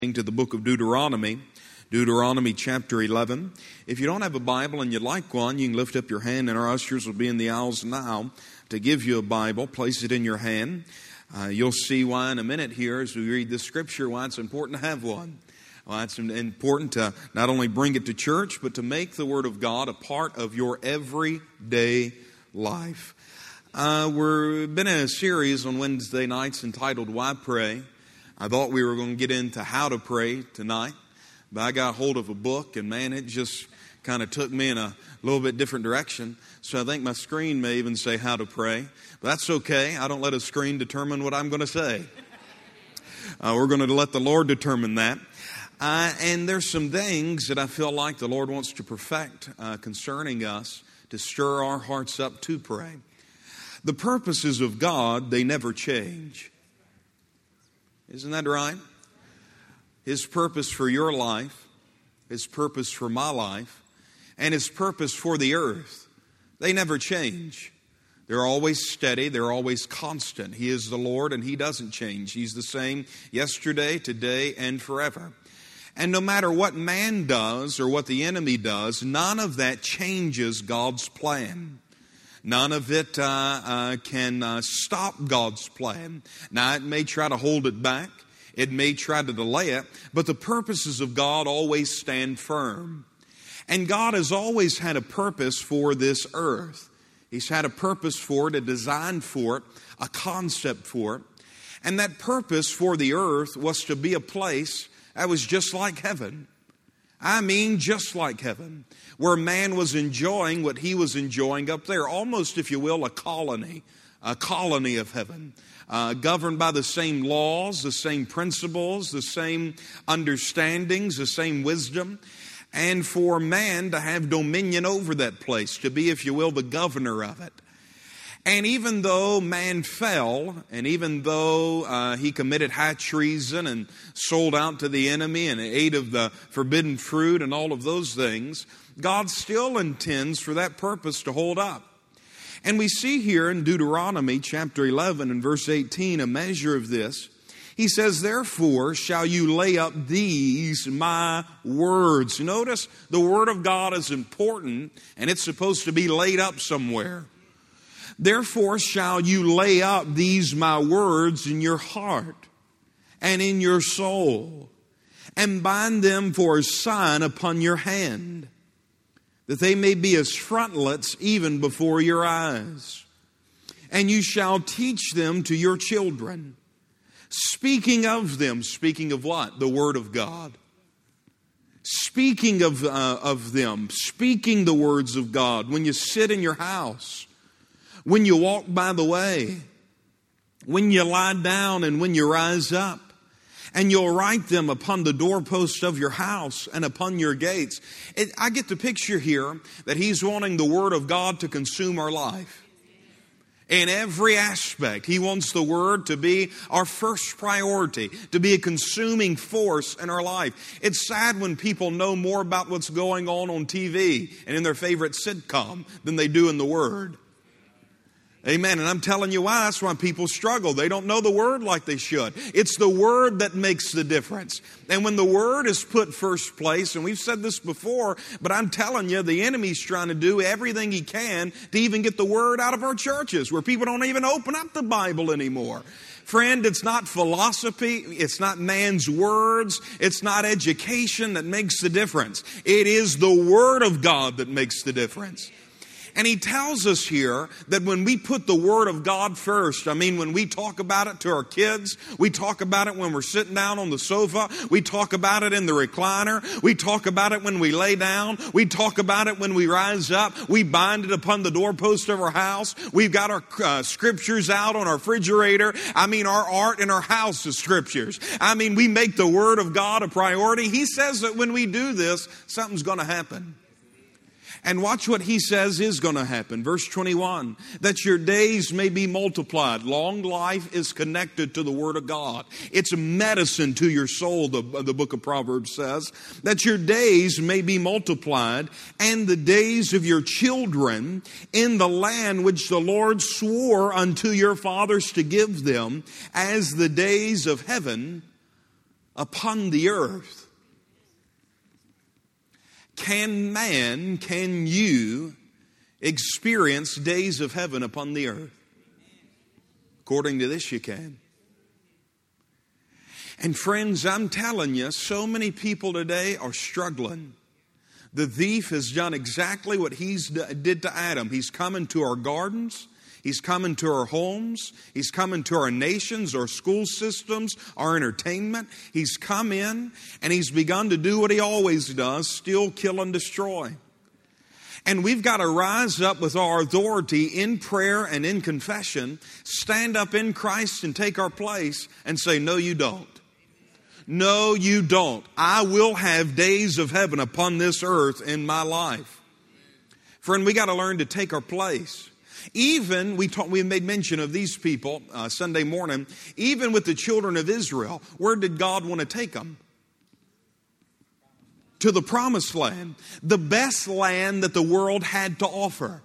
To the book of Deuteronomy chapter 11. If you don't have a Bible and you'd like one, you can lift up your hand and our ushers will be in the aisles now to give you a Bible. Place it in your hand. You'll see why in a minute here as we read this scripture, why it's important to have one. Why it's important to not only bring it to church, but to make the Word of God a part of your everyday life. We've been in a series on Wednesday nights entitled Why Pray? I thought we were going to get into how to pray tonight, but I got hold of a book and man, it just kind of took me in a little bit different direction. So I think my screen may even say how to pray, but that's okay. I don't let a screen determine what I'm going to say. We're going to let the Lord determine that. And there's some things that I feel like the Lord wants to perfect concerning us to stir our hearts up to pray. The purposes of God, they never change. Isn't that right? His purpose for your life, His purpose for my life, and His purpose for the earth, they never change. They're always steady. They're always constant. He is the Lord and He doesn't change. He's the same yesterday, today, and forever. And no matter what man does or what the enemy does, none of that changes God's plan. None of it can stop God's plan. Now, it may try to hold it back. It may try to delay it. But the purposes of God always stand firm. And God has always had a purpose for this earth. He's had a purpose for it, a design for it, a concept for it. And that purpose for the earth was to be a place that was just like heaven. I mean, just like heaven, where man was enjoying what he was enjoying up there. Almost, if you will, a colony of heaven, governed by the same laws, the same principles, the same understandings, the same wisdom. And for man to have dominion over that place, to be, if you will, the governor of it. And even though man fell, and even though he committed high treason and sold out to the enemy and ate of the forbidden fruit and all of those things, God still intends for that purpose to hold up. And we see here in Deuteronomy chapter 11 and verse 18 a measure of this. He says, therefore shall you lay up these my words. Notice the Word of God is important and it's supposed to be laid up somewhere. Therefore shall you lay up these my words in your heart and in your soul, and bind them for a sign upon your hand, that they may be as frontlets even before your eyes. And you shall teach them to your children, speaking of them. Speaking of what? The Word of God. Speaking of them, speaking the words of God when you sit in your house, when you walk by the way, when you lie down and when you rise up. And you'll write them upon the doorposts of your house and upon your gates. I get the picture here that He's wanting the Word of God to consume our life. In every aspect, He wants the Word to be our first priority, to be a consuming force in our life. It's sad when people know more about what's going on TV and in their favorite sitcom than they do in the Word. Amen. And I'm telling you why. That's why people struggle. They don't know the Word like they should. It's the Word that makes the difference. And when the Word is put first place, and we've said this before, but I'm telling you, the enemy's trying to do everything he can to even get the Word out of our churches, where people don't even open up the Bible anymore. Friend, it's not philosophy, it's not man's words, it's not education that makes the difference. It is the Word of God that makes the difference. And he tells us here that when we put the Word of God first, when we talk about it to our kids, we talk about it when we're sitting down on the sofa, we talk about it in the recliner, we talk about it when we lay down, we talk about it when we rise up, we bind it upon the doorpost of our house, we've got our scriptures out on our refrigerator, our art in our house is scriptures. We make the Word of God a priority. He says that when we do this, something's going to happen. And watch what he says is going to happen. Verse 21, that your days may be multiplied. Long life is connected to the Word of God. It's medicine to your soul, the book of Proverbs says. That your days may be multiplied, and the days of your children in the land which the Lord swore unto your fathers to give them, as the days of heaven upon the earth. Can you experience days of heaven upon the earth? According to this, you can. And friends, I'm telling you, so many people today are struggling. The thief has done exactly what he did to Adam. He's come into our gardens. He's come into our homes. He's come into our nations, our school systems, our entertainment. He's come in and he's begun to do what he always does, steal, kill, and destroy. And we've got to rise up with our authority in prayer and in confession, stand up in Christ and take our place and say, no, you don't. No, you don't. I will have days of heaven upon this earth in my life. Friend, we got to learn to take our place. Even, we made mention of these people Sunday morning, even with the children of Israel, where did God want to take them? To the promised land. The best land that the world had to offer.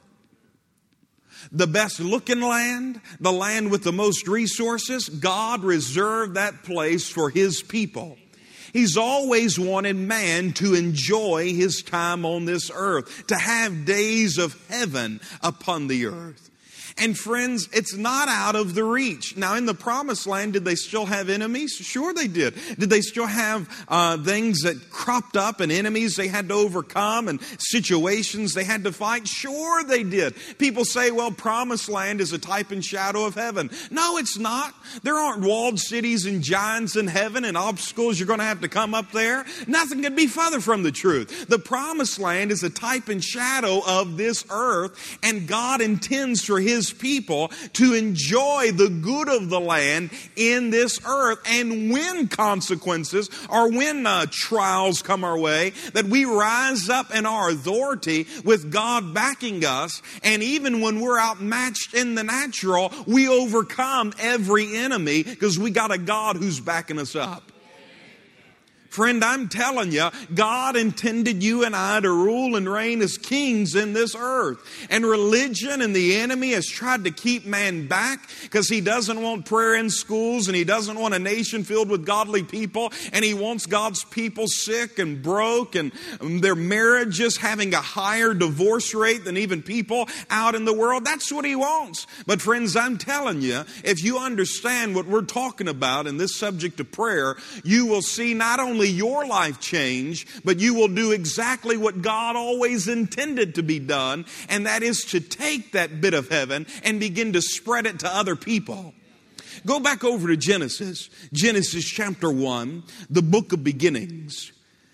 The best looking land, the land with the most resources, God reserved that place for His people. He's always wanted man to enjoy his time on this earth, to have days of heaven upon the earth. And friends, it's not out of the reach. Now, in the promised land, did they still have enemies? Sure they did. Did they still have things that cropped up and enemies they had to overcome and situations they had to fight? Sure they did. People say, well, promised land is a type and shadow of heaven. No, it's not. There aren't walled cities and giants in heaven and obstacles you're going to have to come up there. Nothing could be further from the truth. The promised land is a type and shadow of this earth, and God intends for His people to enjoy the good of the land in this earth. And when consequences or when trials come our way, that we rise up in our authority with God backing us. And even when we're outmatched in the natural, we overcome every enemy because we got a God who's backing us up. Friend, I'm telling you, God intended you and I to rule and reign as kings in this earth. And religion and the enemy has tried to keep man back because he doesn't want prayer in schools and he doesn't want a nation filled with godly people. And he wants God's people sick and broke and their marriages having a higher divorce rate than even people out in the world. That's what he wants. But friends, I'm telling you, if you understand what we're talking about in this subject of prayer, you will see not only your life change, but you will do exactly what God always intended to be done, and that is to take that bit of heaven and begin to spread it to other people. Go back over to Genesis. Genesis chapter 1, the book of beginnings.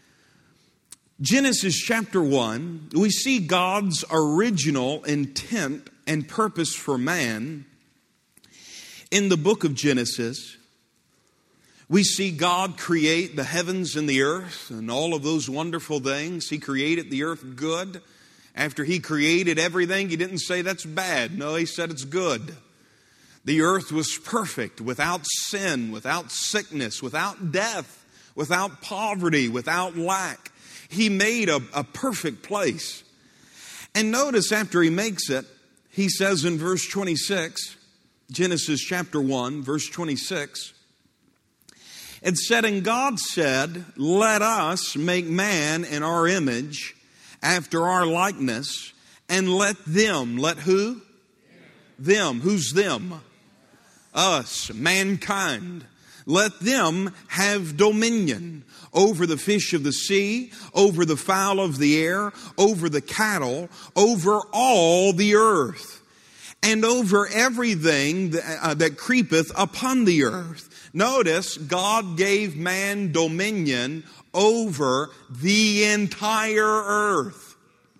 Genesis chapter 1, we see God's original intent and purpose for man. In the book of Genesis, we see God create the heavens and the earth and all of those wonderful things. He created the earth good. After He created everything, He didn't say that's bad. No, He said it's good. The earth was perfect, without sin, without sickness, without death, without poverty, without lack. He made a perfect place. And notice after He makes it, He says in verse 26, Genesis chapter 1, verse 26, it said, and God said, let us make man in our image, after our likeness, and let them, let who? Them. Who's them? Us, mankind. Let them have dominion over the fish of the sea, over the fowl of the air, over the cattle, over all the earth, and over everything that creepeth upon the earth. Notice, God gave man dominion over the entire earth.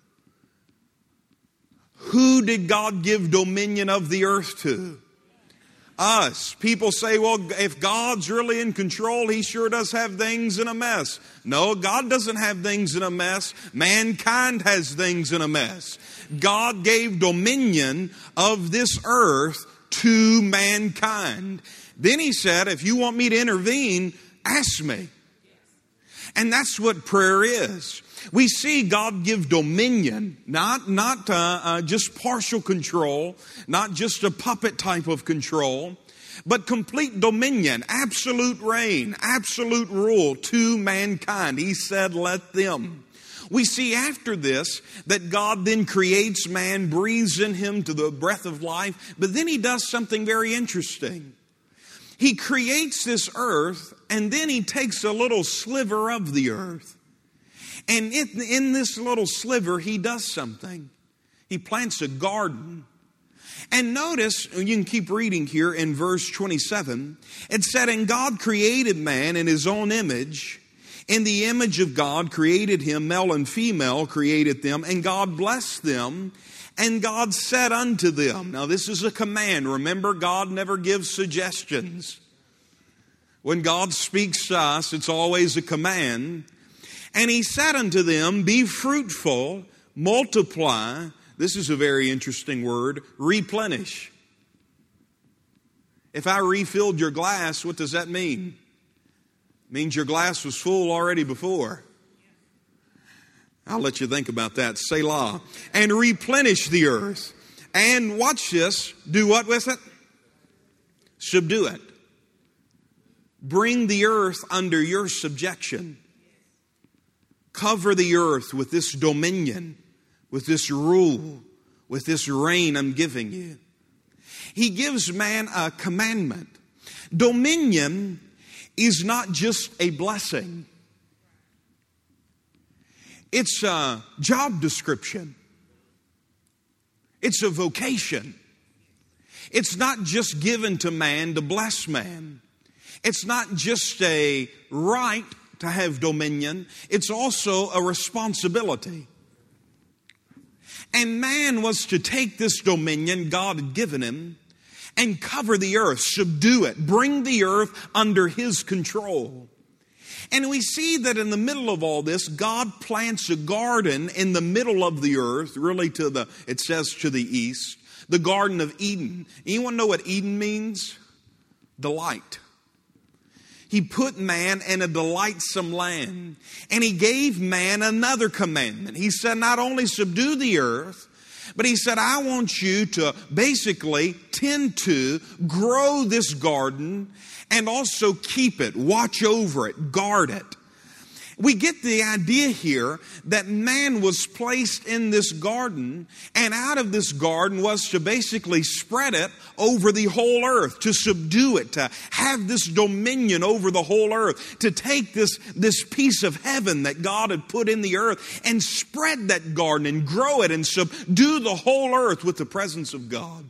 Who did God give dominion of the earth to? Us. People say, well, if God's really in control, He sure does have things in a mess. No, God doesn't have things in a mess. Mankind has things in a mess. God gave dominion of this earth to mankind. Then He said, if you want me to intervene, ask me. And that's what prayer is. We see God give dominion, not just partial control, not just a puppet type of control, but complete dominion, absolute reign, absolute rule to mankind. He said, let them. We see after this that God then creates man, breathes in him to the breath of life, but then he does something very interesting. He creates this earth, and then he takes a little sliver of the earth. And in this little sliver, he does something. He plants a garden. And notice, you can keep reading here in verse 27, it said, and God created man in his own image. In the image of God created him, male and female created them, and God blessed them, and God said unto them. Now this is a command. Remember, God never gives suggestions. When God speaks to us, it's always a command. And he said unto them, be fruitful, multiply. This is a very interesting word, replenish. If I refilled your glass, what does that mean? It means your glass was full already before. I'll let you think about that. Selah. And replenish the earth. And watch this. Do what with it? Subdue it. Bring the earth under your subjection. Cover the earth with this dominion, with this rule, with this reign I'm giving you. He gives man a commandment. Dominion is not just a blessing. It's a job description. It's a vocation. It's not just given to man to bless man. It's not just a right to have dominion. It's also a responsibility. And man was to take this dominion God had given him and cover the earth, subdue it, bring the earth under his control. And we see that in the middle of all this, God plants a garden in the middle of the earth, really it says to the east, the Garden of Eden. Anyone know what Eden means? Delight. He put man in a delightsome land. And he gave man another commandment. He said, not only subdue the earth, but he said, I want you to basically tend to grow this garden and also keep it, watch over it, guard it. We get the idea here that man was placed in this garden, and out of this garden was to basically spread it over the whole earth, to subdue it, to have this dominion over the whole earth, to take this piece of heaven that God had put in the earth and spread that garden and grow it and subdue the whole earth with the presence of God.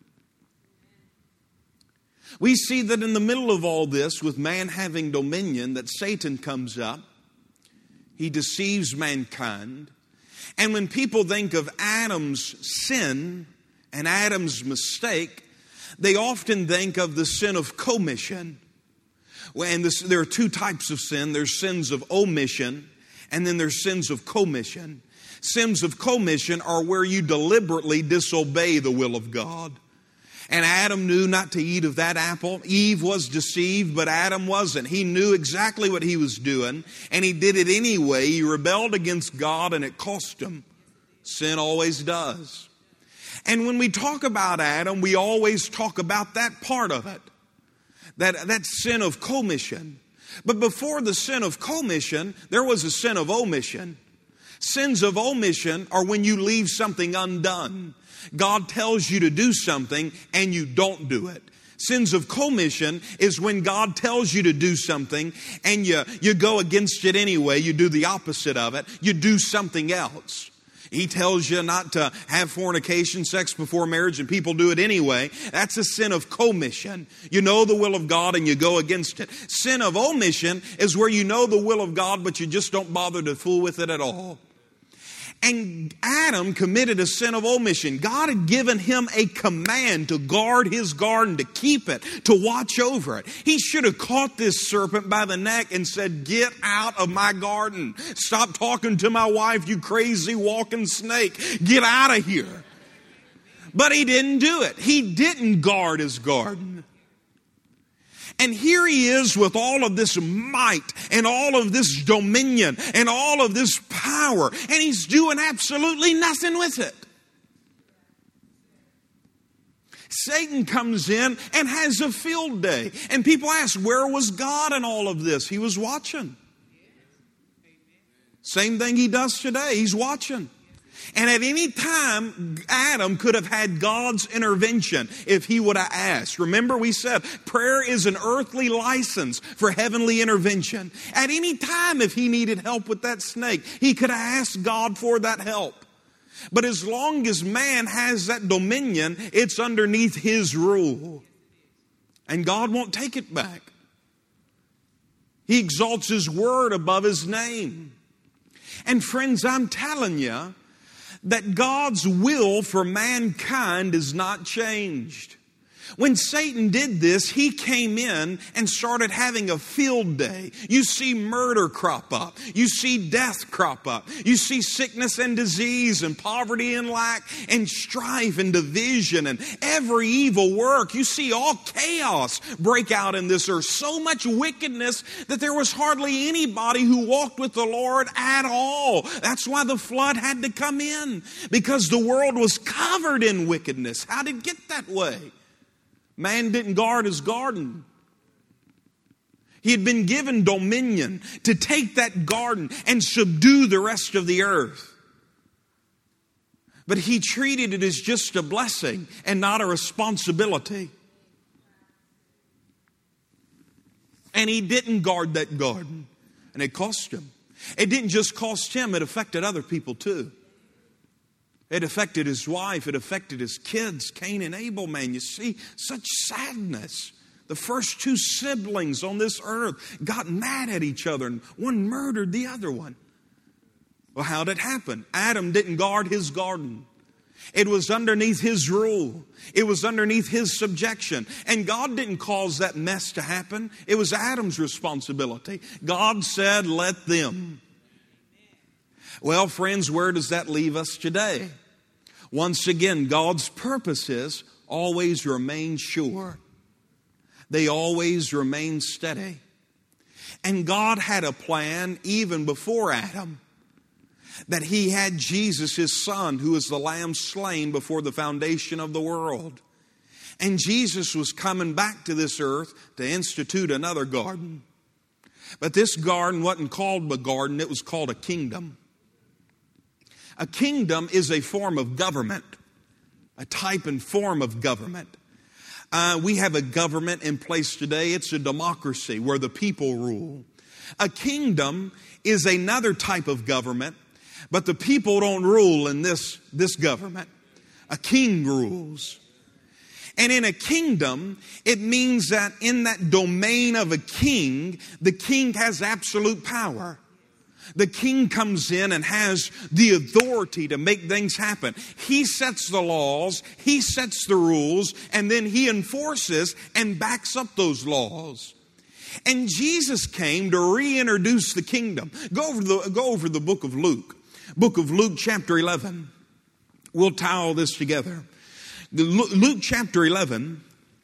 We see that in the middle of all this, with man having dominion, that Satan comes up. He deceives mankind. And when people think of Adam's sin and Adam's mistake, they often think of the sin of commission. And there are two types of sin. There's sins of omission, and then there's sins of commission. Sins of commission are where you deliberately disobey the will of God. And Adam knew not to eat of that apple. Eve was deceived, but Adam wasn't. He knew exactly what he was doing, and he did it anyway. He rebelled against God, and it cost him. Sin always does. And when we talk about Adam, we always talk about that part of it, that sin of commission. But before the sin of commission, there was a sin of omission. Sins of omission are when you leave something undone. God tells you to do something and you don't do it. Sins of commission is when God tells you to do something and you go against it anyway. You do the opposite of it. You do something else. He tells you not to have fornication, sex before marriage, and people do it anyway. That's a sin of commission. You know the will of God and you go against it. Sin of omission is where you know the will of God, but you just don't bother to fool with it at all. And Adam committed a sin of omission. God had given him a command to guard his garden, to keep it, to watch over it. He should have caught this serpent by the neck and said, get out of my garden. Stop talking to my wife, you crazy walking snake. Get out of here. But he didn't do it. He didn't guard his garden. And here he is with all of this might and all of this dominion and all of this power, and he's doing absolutely nothing with it. Satan comes in and has a field day. And people ask, where was God in all of this? He was watching. Same thing he does today. He's watching. And at any time, Adam could have had God's intervention if he would have asked. Remember, we said prayer is an earthly license for heavenly intervention. At any time, if he needed help with that snake, he could have asked God for that help. But as long as man has that dominion, it's underneath his rule. And God won't take it back. He exalts his word above his name. And friends, I'm telling you that God's will for mankind is not changed. When Satan did this, he came in and started having a field day. You see murder crop up. You see death crop up. You see sickness and disease and poverty and lack and strife and division and every evil work. You see all chaos break out in this earth. So much wickedness that there was hardly anybody who walked with the Lord at all. That's why the flood had to come in, because the world was covered in wickedness. How did it get that way? Man didn't guard his garden. He had been given dominion to take that garden and subdue the rest of the earth. But he treated it as just a blessing and not a responsibility. And he didn't guard that garden. And it cost him. It didn't just cost him, it affected other people too. It affected his wife. It affected his kids, Cain and Abel, man. You see, such sadness. The first two siblings on this earth got mad at each other, and one murdered the other one. Well, how did it happen? Adam didn't guard his garden. It was underneath his rule. It was underneath his subjection. And God didn't cause that mess to happen. It was Adam's responsibility. God said, let them. Well, friends, where does that leave us today? Once again, God's purposes always remain sure. They always remain steady. And God had a plan even before Adam, that He had Jesus, His Son, who is the Lamb slain before the foundation of the world. And Jesus was coming back to this earth to institute another garden. But this garden wasn't called a garden, it was called a kingdom. A kingdom is a form of government, a type and form of government. We have a government in place today. It's a democracy where the people rule. A kingdom is another type of government, but the people don't rule in this government. A king rules. And in a kingdom, it means that in that domain of a king, the king has absolute power. The king comes in and has the authority to make things happen. He sets the laws, he sets the rules, and then he enforces and backs up those laws. And Jesus came to reintroduce the kingdom. Go over the book of Luke. Book of Luke chapter 11. We'll tie all this together. Luke chapter 11.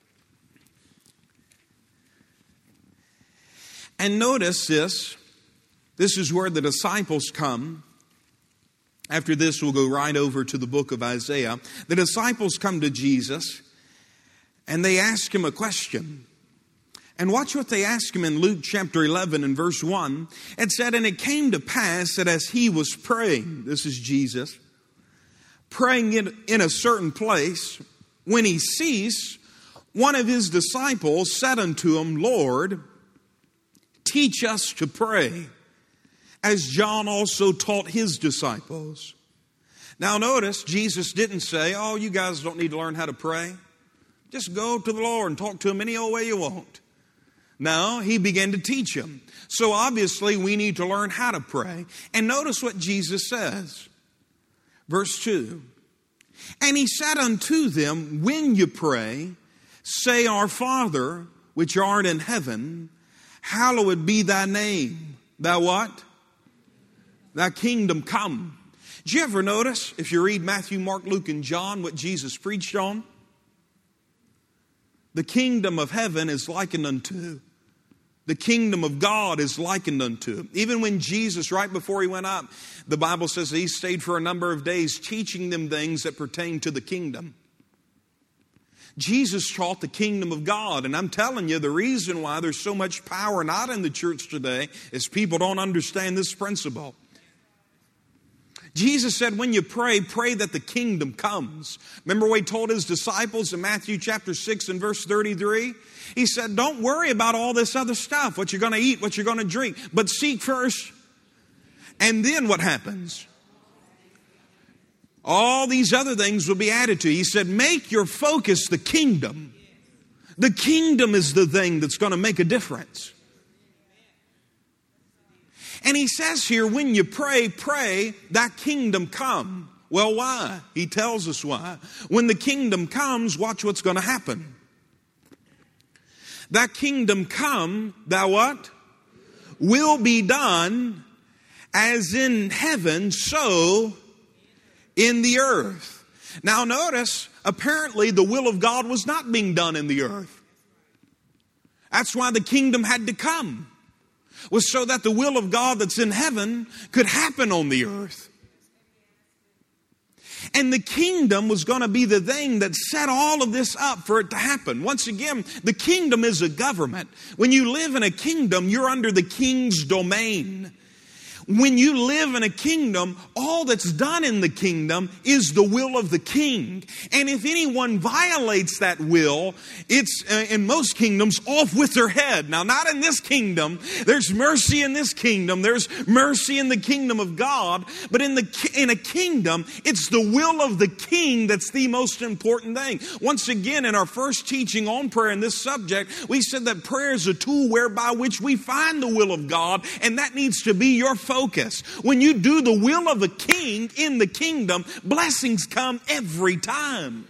And notice this. This is where the disciples come. After this, we'll go right over to the book of Isaiah. The disciples come to Jesus and they ask him a question. And watch what they ask him in Luke chapter 11 and verse 1. It said, and it came to pass that as he was praying, this is Jesus, praying in a certain place, when he ceased, one of his disciples said unto him, Lord, teach us to pray, as John also taught his disciples. Now notice, Jesus didn't say, oh, you guys don't need to learn how to pray. Just go to the Lord and talk to him any old way you want. No, he began to teach them. So obviously we need to learn how to pray. And notice what Jesus says. Verse 2. And he said unto them, when you pray, say, Our Father, which art in heaven, hallowed be thy name. Thy what? Thy kingdom come. Did you ever notice, if you read Matthew, Mark, Luke, and John, what Jesus preached on? The kingdom of heaven is likened unto. The kingdom of God is likened unto. Even when Jesus, right before he went up, the Bible says that he stayed for a number of days teaching them things that pertain to the kingdom. Jesus taught the kingdom of God, and I'm telling you, the reason why there's so much power not in the church today is people don't understand this principle. Jesus said, when you pray, pray that the kingdom comes. Remember what he told his disciples in Matthew chapter 6 and verse 33? He said, don't worry about all this other stuff, what you're going to eat, what you're going to drink, but seek first. And then what happens? All these other things will be added to you. He said, make your focus the kingdom. The kingdom is the thing that's going to make a difference. And he says here, when you pray, pray that kingdom come. Well, why? He tells us why. When the kingdom comes, watch what's going to happen. That kingdom come, thou what? Will be done as in heaven, so in the earth. Now notice, apparently the will of God was not being done in the earth. That's why the kingdom had to come. Was so that the will of God that's in heaven could happen on the earth. And the kingdom was going to be the thing that set all of this up for it to happen. Once again, the kingdom is a government. When you live in a kingdom, you're under the king's domain. When you live in a kingdom, all that's done in the kingdom is the will of the king. And if anyone violates that will, it's, in most kingdoms, off with their head. Now, not in this kingdom. There's mercy in this kingdom. There's mercy in the kingdom of God. But in a kingdom, it's the will of the king that's the most important thing. Once again, in our first teaching on prayer in this subject, we said that prayer is a tool whereby which we find the will of God, and that needs to be your focus. When you do the will of a king in the kingdom, blessings come every time.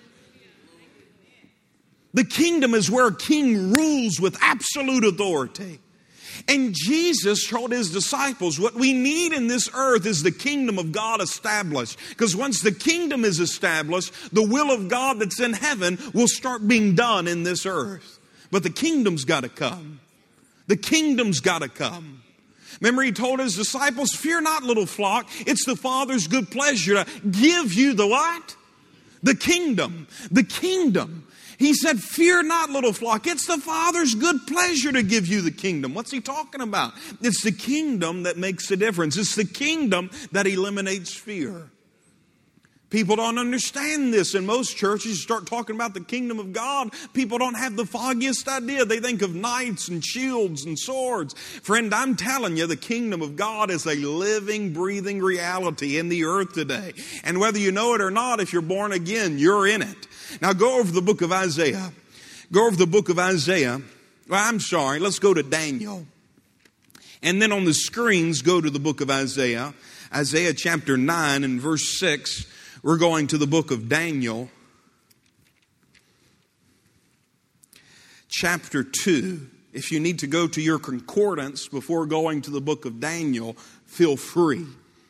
The kingdom is where a king rules with absolute authority. And Jesus told his disciples, what we need in this earth is the kingdom of God established. Because once the kingdom is established, the will of God that's in heaven will start being done in this earth. But the kingdom's got to come. The kingdom's got to come. Remember, he told his disciples, fear not, little flock. It's the Father's good pleasure to give you the what? The kingdom. The kingdom. He said, fear not, little flock. It's the Father's good pleasure to give you the kingdom. What's he talking about? It's the kingdom that makes a difference. It's the kingdom that eliminates fear. People don't understand this. In most churches, you start talking about the kingdom of God, people don't have the foggiest idea. They think of knights and shields and swords. Friend, I'm telling you, the kingdom of God is a living, breathing reality in the earth today. And whether you know it or not, if you're born again, you're in it. Now go over the book of Isaiah. Go over the book of Isaiah. Well, I'm sorry, let's go to Daniel. And then on the screens, go to the book of Isaiah. Isaiah chapter 9 and verse 6. We're going to the book of Daniel, chapter 2. If you need to go to your concordance before going to the book of Daniel, feel free.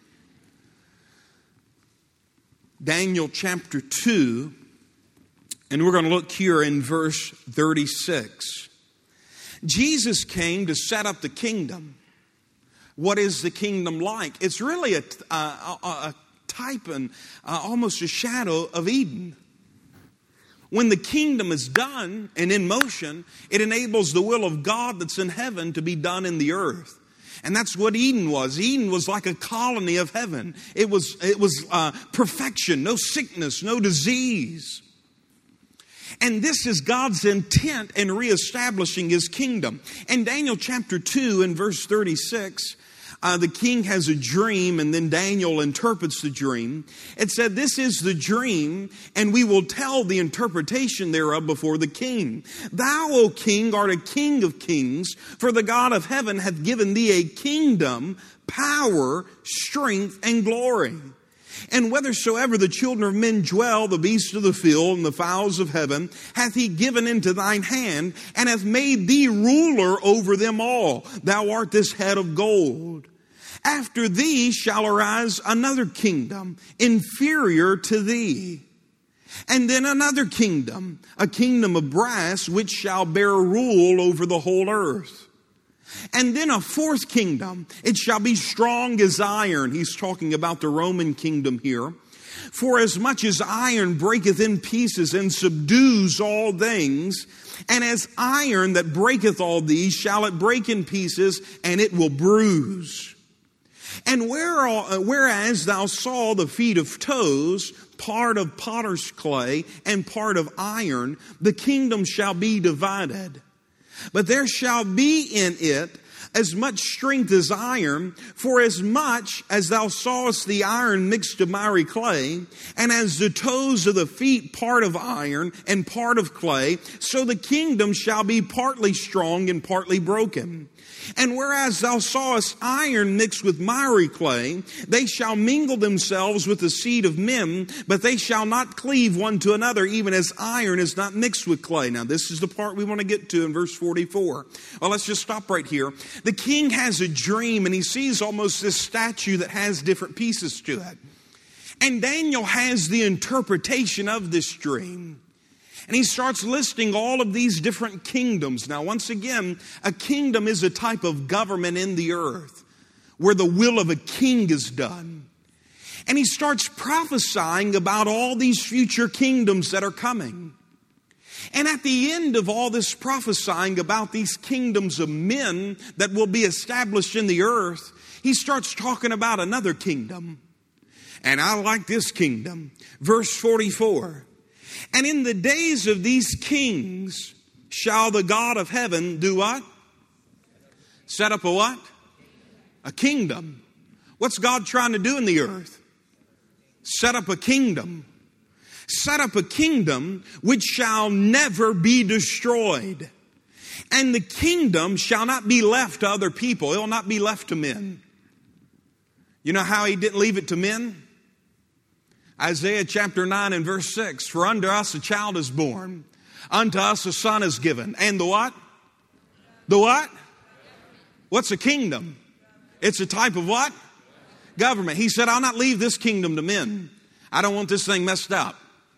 Daniel chapter 2, and we're going to look here in verse 36. Jesus came to set up the kingdom. What is the kingdom like? It's really a type and almost a shadow of Eden. When the kingdom is done and in motion, it enables the will of God that's in heaven to be done in the earth. And that's what Eden was. Eden was like a colony of heaven. It was perfection, no sickness, no disease. And this is God's intent in reestablishing his kingdom. In Daniel chapter 2 and verse 36, the king has a dream, and then Daniel interprets the dream. It said, this is the dream, and we will tell the interpretation thereof before the king. Thou, O king, art a king of kings, for the God of heaven hath given thee a kingdom, power, strength, and glory. And whithersoever the children of men dwell, the beasts of the field and the fowls of heaven, hath he given into thine hand, and hath made thee ruler over them all. Thou art this head of gold. After thee shall arise another kingdom, inferior to thee. And then another kingdom, a kingdom of brass, which shall bear rule over the whole earth. And then a fourth kingdom, it shall be strong as iron. He's talking about the Roman kingdom here. For as much as iron breaketh in pieces and subdues all things, and as iron that breaketh all these, shall it break in pieces, and it will bruise. And whereas thou saw the feet of toes, part of potter's clay and part of iron, the kingdom shall be divided. But there shall be in it as much strength as iron, for as much as thou sawest the iron mixed to miry clay, and as the toes of the feet part of iron and part of clay, so the kingdom shall be partly strong and partly broken. And whereas thou sawest iron mixed with miry clay, they shall mingle themselves with the seed of men, but they shall not cleave one to another, even as iron is not mixed with clay. Now this is the part we want to get to in verse 44. Well, let's just stop right here. The king has a dream, and he sees almost this statue that has different pieces to it. And Daniel has the interpretation of this dream. And he starts listing all of these different kingdoms. Now, once again, a kingdom is a type of government in the earth where the will of a king is done. And he starts prophesying about all these future kingdoms that are coming. And at the end of all this prophesying about these kingdoms of men that will be established in the earth, he starts talking about another kingdom. And I like this kingdom. Verse 44. And in the days of these kings shall the God of heaven do what? Set up a what? A kingdom. What's God trying to do in the earth? Set up a kingdom. Set up a kingdom which shall never be destroyed. And the kingdom shall not be left to other people. It will not be left to men. You know how he didn't leave it to men? Isaiah chapter 9 and verse 6. For unto us a child is born. Unto us a son is given. And the what? The what? What's a kingdom? It's a type of what? Government. He said, I'll not leave this kingdom to men. I don't want this thing messed up.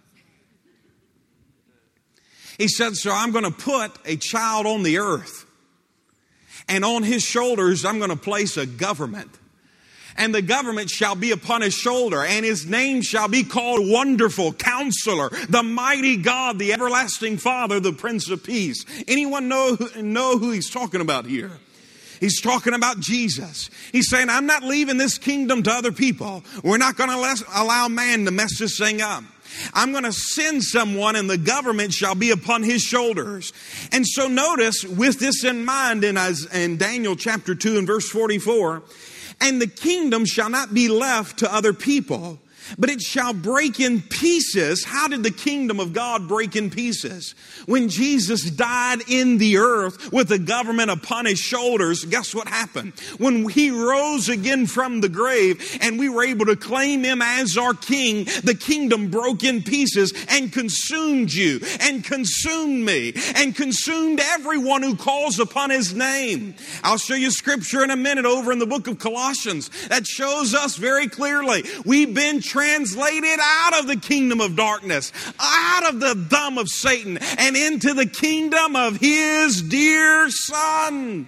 He said, so I'm going to put a child on the earth. And on his shoulders, I'm going to place a government. And the government shall be upon his shoulder, and his name shall be called Wonderful, Counselor, the Mighty God, the Everlasting Father, the Prince of Peace. Anyone know who he's talking about here? He's talking about Jesus. He's saying, I'm not leaving this kingdom to other people. We're not going to allow man to mess this thing up. I'm going to send someone, and the government shall be upon his shoulders. And so notice, with this in mind, in Daniel chapter 2 and verse 44, and the kingdom shall not be left to other people, but it shall break in pieces. How did the kingdom of God break in pieces? When Jesus died in the earth with the government upon his shoulders, guess what happened? When he rose again from the grave and we were able to claim him as our king, the kingdom broke in pieces and consumed you and consumed me and consumed everyone who calls upon his name. I'll show you scripture in a minute over in the book of Colossians that shows us very clearly we've been translated out of the kingdom of darkness, out of the thumb of Satan, and into the kingdom of his dear Son.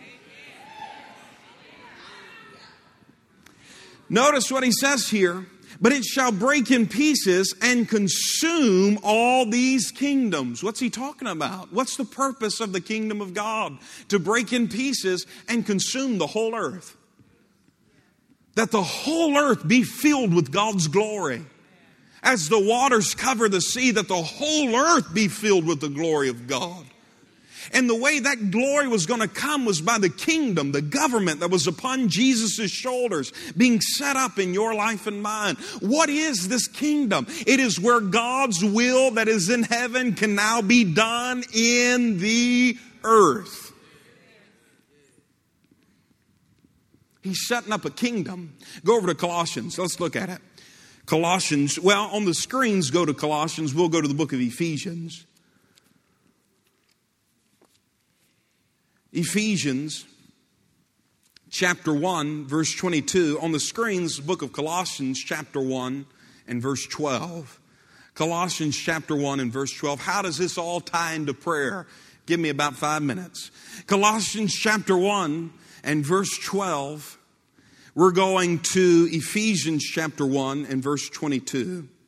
Notice what he says here. But it shall break in pieces and consume all these kingdoms. What's he talking about? What's the purpose of the kingdom of God? To break in pieces and consume the whole earth. That the whole earth be filled with God's glory. As the waters cover the sea, that the whole earth be filled with the glory of God. And the way that glory was going to come was by the kingdom, the government that was upon Jesus' shoulders, being set up in your life and mine. What is this kingdom? It is where God's will that is in heaven can now be done in the earth. He's setting up a kingdom. Go over to Colossians. Let's look at it. Colossians, well, on the screens, go to Colossians. We'll go to the book of Ephesians. Ephesians chapter 1, verse 22. On the screens, the book of Colossians chapter 1 and verse 12. Colossians chapter 1 and verse 12. How does this all tie into prayer? Give me about 5 minutes. Colossians chapter 1 and verse 12. We're going to Ephesians chapter 1 and verse 22.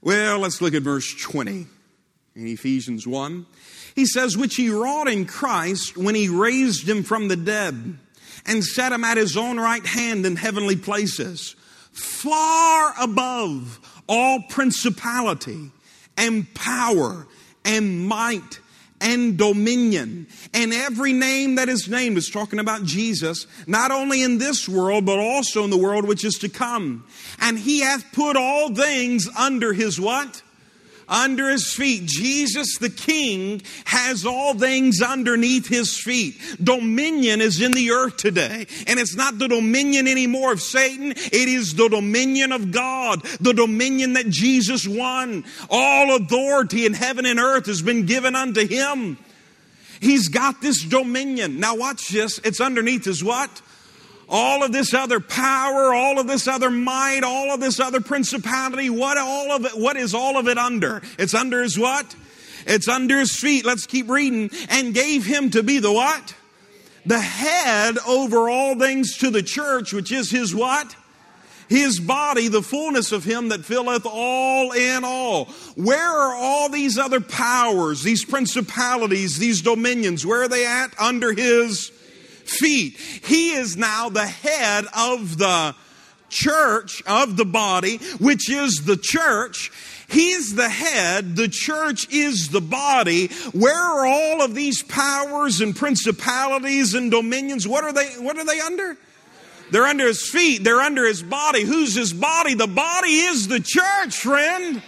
Well, let's look at verse 20 in Ephesians 1. He says, which he wrought in Christ when he raised him from the dead and set him at his own right hand in heavenly places, far above all principality and power and might and dominion, and every name that is named. Is talking about Jesus, not only in this world, but also in the world which is to come. And he hath put all things under his what? Under his feet. Jesus the King has all things underneath his feet. Dominion is in the earth today. And it's not the dominion anymore of Satan. It is the dominion of God. The dominion that Jesus won. All authority in heaven and earth has been given unto him. He's got this dominion. Now watch this. It's underneath his what? All of this other power, all of this other might, all of this other principality, what is all of it under? It's under his what? It's under his feet. Let's keep reading. And gave him to be the what? The head over all things to the church, which is his what? His body, the fullness of him that filleth all in all. Where are all these other powers, these principalities, these dominions? Where are they at? Under his feet. He is now the head of the church, of the body, which is the church. He's the head. The church is the body. Where are all of these powers and principalities and dominions? What are they under? They're under his feet. They're under his body. Who's his body? The body is the church, friend.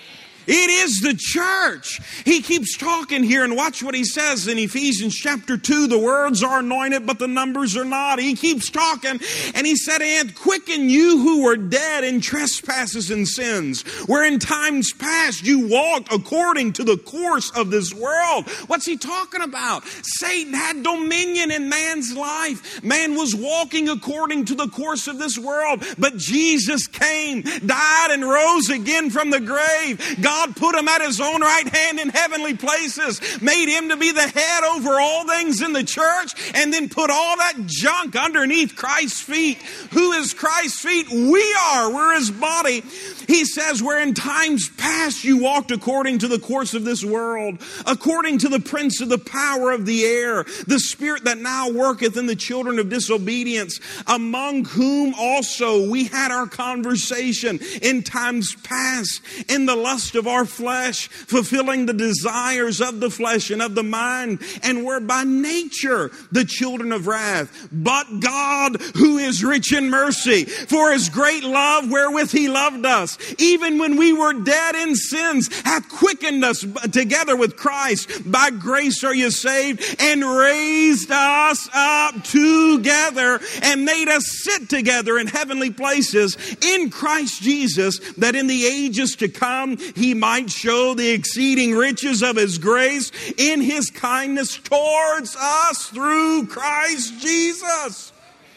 It is the church. He keeps talking here, and watch what he says in Ephesians chapter 2. The words are anointed, but the numbers are not. He keeps talking, and he said, and quicken you who were dead in trespasses and sins, where in times past you walked according to the course of this world. What's he talking about? Satan had dominion in man's life. Man was walking according to the course of this world, but Jesus came, died, and rose again from the grave. God put him at his own right hand in heavenly places, made him to be the head over all things in the church, and then put all that junk underneath Christ's feet. Who is Christ's feet? We are. We're his body. He says, where in times past you walked according to the course of this world, according to the prince of the power of the air, the spirit that now worketh in the children of disobedience, among whom also we had our conversation in times past, in the lust of our flesh, fulfilling the desires of the flesh and of the mind, and were by nature the children of wrath. But God, who is rich in mercy, for his great love wherewith he loved us, even when we were dead in sins, hath quickened us together with Christ. By grace are you saved, and raised us up together, and made us sit together in heavenly places in Christ Jesus, that in the ages to come he might show the exceeding riches of his grace in his kindness towards us through Christ Jesus.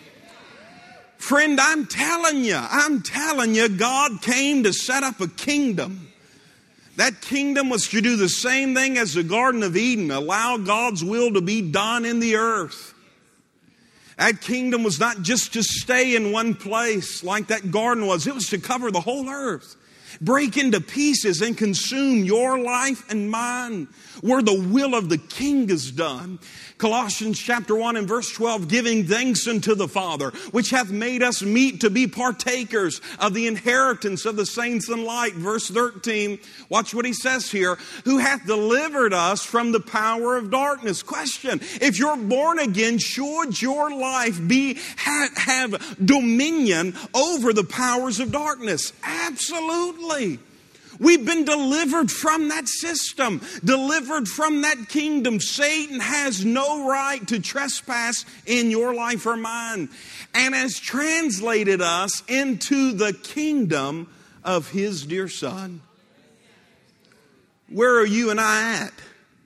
Friend, I'm telling you, God came to set up a kingdom. That kingdom was to do the same thing as the Garden of Eden, allow God's will to be done in the earth. That kingdom was not just to stay in one place like that garden was. It was to cover the whole earth. Break into pieces and consume your life and mine, where the will of the King is done. Colossians chapter 1 and verse 12, giving thanks unto the Father, which hath made us meet to be partakers of the inheritance of the saints in light. Verse 13, watch what he says here, who hath delivered us from the power of darkness. Question, if you're born again, should your life have dominion over the powers of darkness? Absolutely. We've been delivered from that system, delivered from that kingdom. Satan has no right to trespass in your life or mine, and has translated us into the kingdom of his dear Son. Where are you and I at?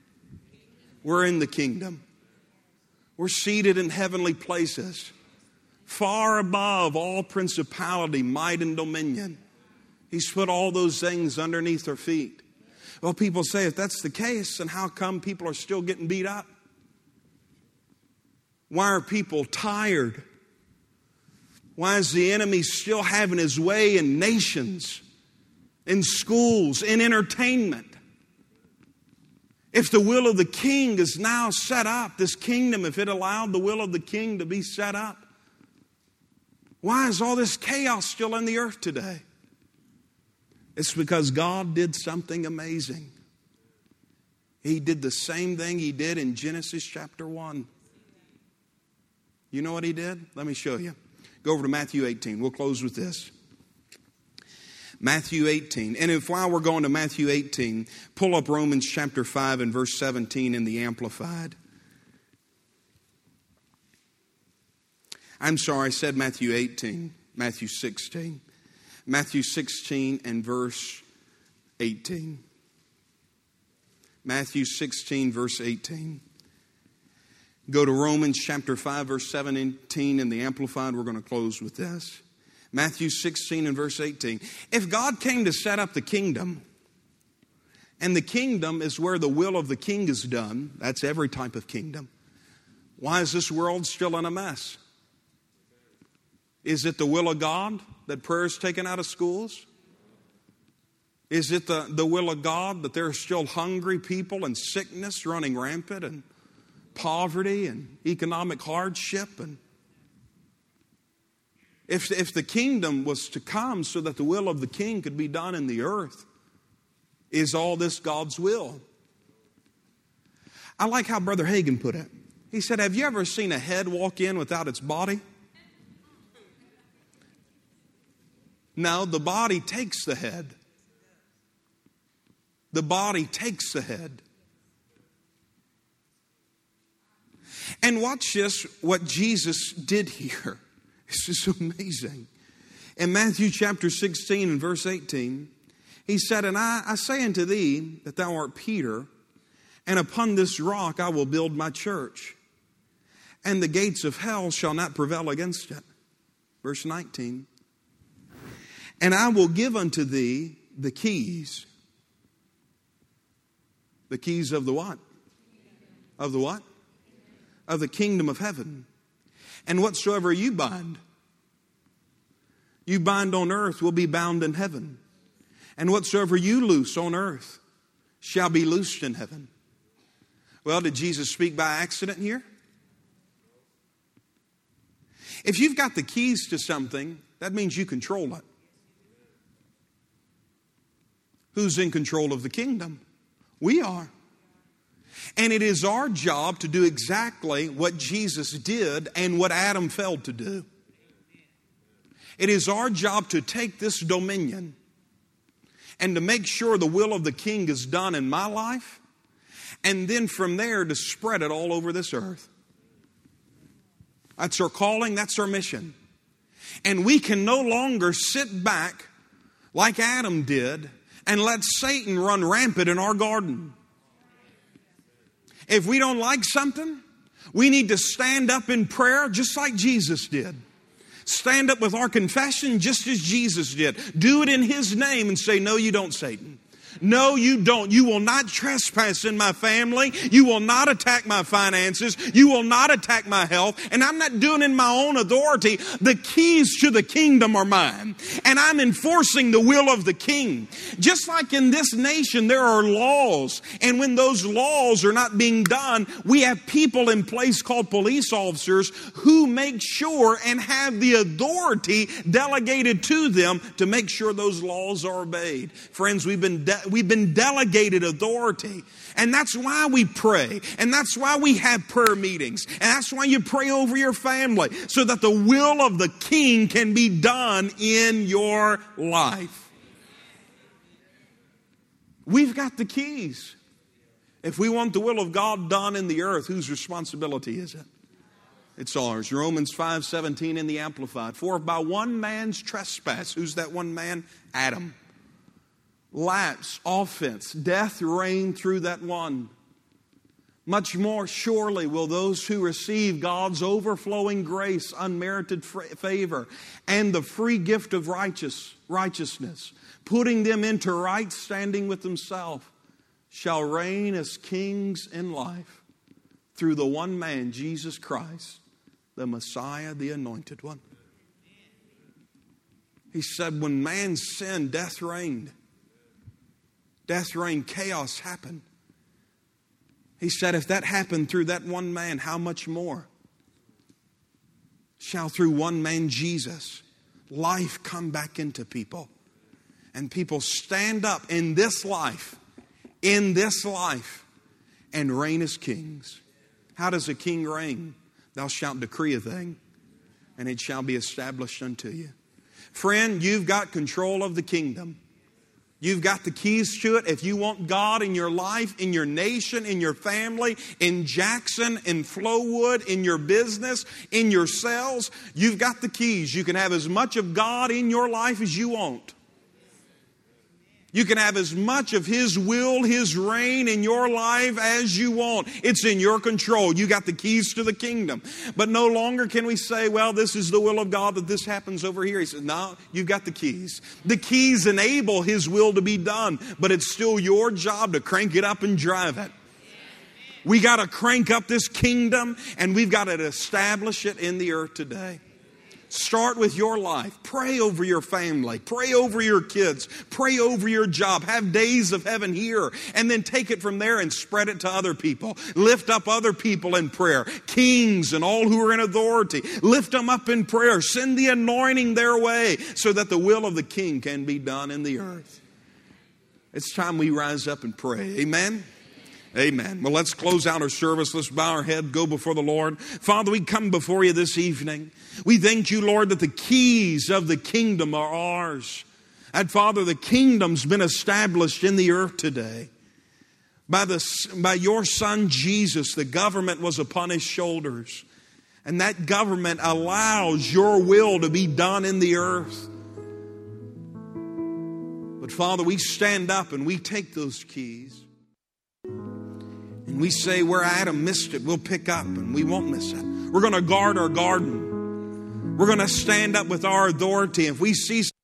We're in the kingdom. We're seated in heavenly places, far above all principality, might, and dominion. He's put all those things underneath our feet. Well, people say, if that's the case, then how come people are still getting beat up? Why are people tired? Why is the enemy still having his way in nations? in schools, in entertainment. If the will of the king is now set up, this kingdom, if it allowed the will of the king to be set up, why is all this chaos still in the earth today? It's because God did something amazing. He did the same thing He did in Genesis chapter 1. You know what He did? Let me show you. Go over to Matthew 18. We'll close with this. Matthew 18. And if while we're going to Matthew 18, pull up Romans chapter 5 and verse 17 in the Amplified. I'm sorry, I said Matthew 18. Matthew 16. Matthew 16 and verse 18. Matthew 16, verse 18. Go to Romans chapter 5, verse 17 in the Amplified. We're going to close with this. Matthew 16 and verse 18. If God came to set up the kingdom, and the kingdom is where the will of the king is done, that's every type of kingdom, why is this world still in a mess? Is it the will of God that prayer is taken out of schools? Is it the will of God that there are still hungry people and sickness running rampant and poverty and economic hardship? And if the kingdom was to come so that the will of the king could be done in the earth, is all this God's will? I like how Brother Hagin put it. He said, have you ever seen a head walk in without its body? No, the body takes the head. The body takes the head. And watch this, what Jesus did here. This is amazing. In Matthew chapter 16 and verse 18, He said, and I say unto thee that thou art Peter, and upon this rock I will build my church, and the gates of hell shall not prevail against it. Verse 19. And I will give unto thee the keys. The keys of the what? Of the what? Of the kingdom of heaven. And whatsoever you bind on earth will be bound in heaven. And whatsoever you loose on earth shall be loosed in heaven. Well, did Jesus speak by accident here? If you've got the keys to something, that means you control it. Who's in control of the kingdom? We are. And it is our job to do exactly what Jesus did and what Adam failed to do. It is our job to take this dominion and to make sure the will of the king is done in my life, and then from there to spread it all over this earth. That's our calling, that's our mission. And we can no longer sit back like Adam did and let Satan run rampant in our garden. If we don't like something, we need to stand up in prayer just like Jesus did. Stand up with our confession just as Jesus did. Do it in His name and say, no, you don't, Satan. No, you don't. You will not trespass in my family. You will not attack my finances. You will not attack my health. And I'm not doing it in my own authority. The keys to the kingdom are mine. And I'm enforcing the will of the king. Just like in this nation, there are laws. And when those laws are not being done, we have people in place called police officers who make sure and have the authority delegated to them to make sure those laws are obeyed. Friends, we've been delegated authority. And that's why we pray. And that's why we have prayer meetings. And that's why you pray over your family, so that the will of the king can be done in your life. We've got the keys. If we want the will of God done in the earth, whose responsibility is it? It's ours. Romans 5:17 in the Amplified. For by one man's trespass, who's that one man? Adam. Lapse, offense, death reigned through that one. Much more surely will those who receive God's overflowing grace, unmerited favor, and the free gift of righteousness, putting them into right standing with Himself, shall reign as kings in life through the one man, Jesus Christ, the Messiah, the Anointed One. He said, when man sinned, death reigned. Death reigned, chaos happened. He said, if that happened through that one man, how much more shall through one man, Jesus, life come back into people? And people stand up in this life, and reign as kings. How does a king reign? Thou shalt decree a thing, and it shall be established unto you. Friend, you've got control of the kingdom. You've got the keys to it. If you want God in your life, in your nation, in your family, in Jackson, in Flowood, in your business, in your cells, you've got the keys. You can have as much of God in your life as you want. You can have as much of His will, His reign in your life as you want. It's in your control. You got the keys to the kingdom. But no longer can we say, well, this is the will of God that this happens over here. He says, no, you've got the keys. The keys enable His will to be done, but it's still your job to crank it up and drive it. We got to crank up this kingdom, and we've got to establish it in the earth today. Start with your life. Pray over your family. Pray over your kids. Pray over your job. Have days of heaven here. And then take it from there and spread it to other people. Lift up other people in prayer. Kings and all who are in authority. Lift them up in prayer. Send the anointing their way so that the will of the King can be done in the earth. It's time we rise up and pray. Amen? Amen. Well, let's close out our service. Let's bow our head, go before the Lord. Father, we come before you this evening. We thank you, Lord, that the keys of the kingdom are ours. And Father, the kingdom's been established in the earth today. By your Son, Jesus, the government was upon His shoulders. And that government allows your will to be done in the earth. But Father, we stand up and we take those keys. And we say, where Adam missed it, we'll pick up and we won't miss it. We're going to guard our garden. We're going to stand up with our authority. If we see